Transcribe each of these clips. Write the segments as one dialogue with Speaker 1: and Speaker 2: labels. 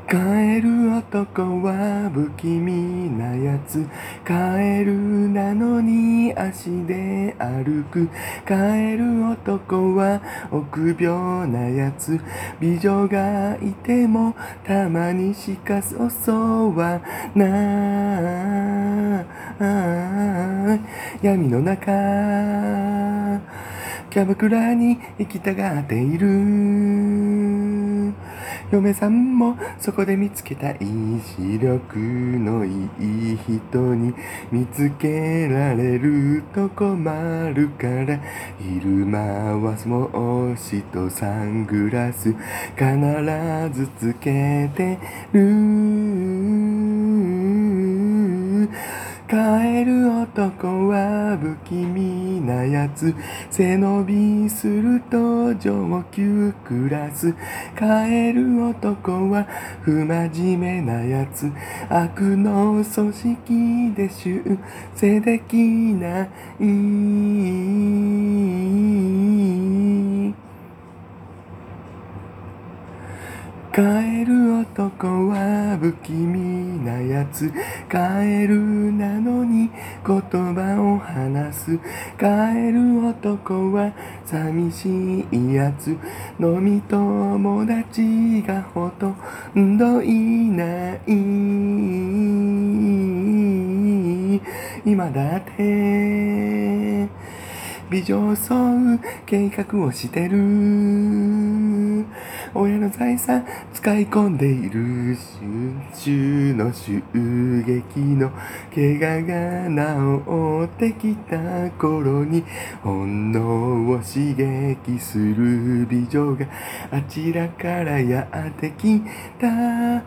Speaker 1: カエル男は不気味なやつ。カエルなのに足で歩く。カエル男は臆病なやつ。美女がいてもたまにしか襲わない。闇の中キャバクラに行きたがっている。嫁さんもそこで見つけたい。視力のいい人に見つけられると困るから、昼間は帽子とサングラス必ずつけてる。カエル男は不気味なやつ。背伸びすると上級クラス。カエル男は不真面目なやつ。悪の組織で修正できない。カエル男は不気味なやつ。カエルなのに言葉を話す。カエル男は寂しいやつ。飲み友達がほとんどいない。今だって美女を襲う計画をしてる。親の財産使い込んでいる。春秋の襲撃の怪我が治ってきた頃に本能を刺激する美女があちらからやってきた。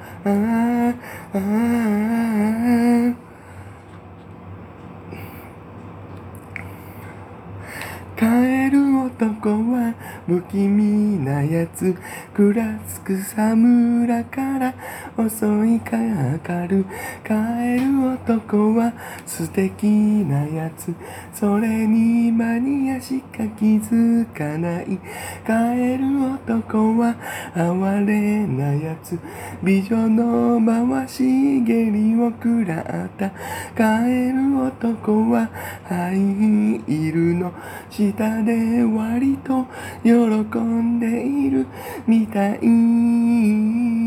Speaker 1: カエル男は不気味なやつ。クラス草むらから襲いかかる。カエル男は素敵なやつ。それにマニアしか気づかない。カエル男は哀れなやつ。美女の回し蹴りを食らった。カエル男はハイヒールの下で割と喜んでいるみたい。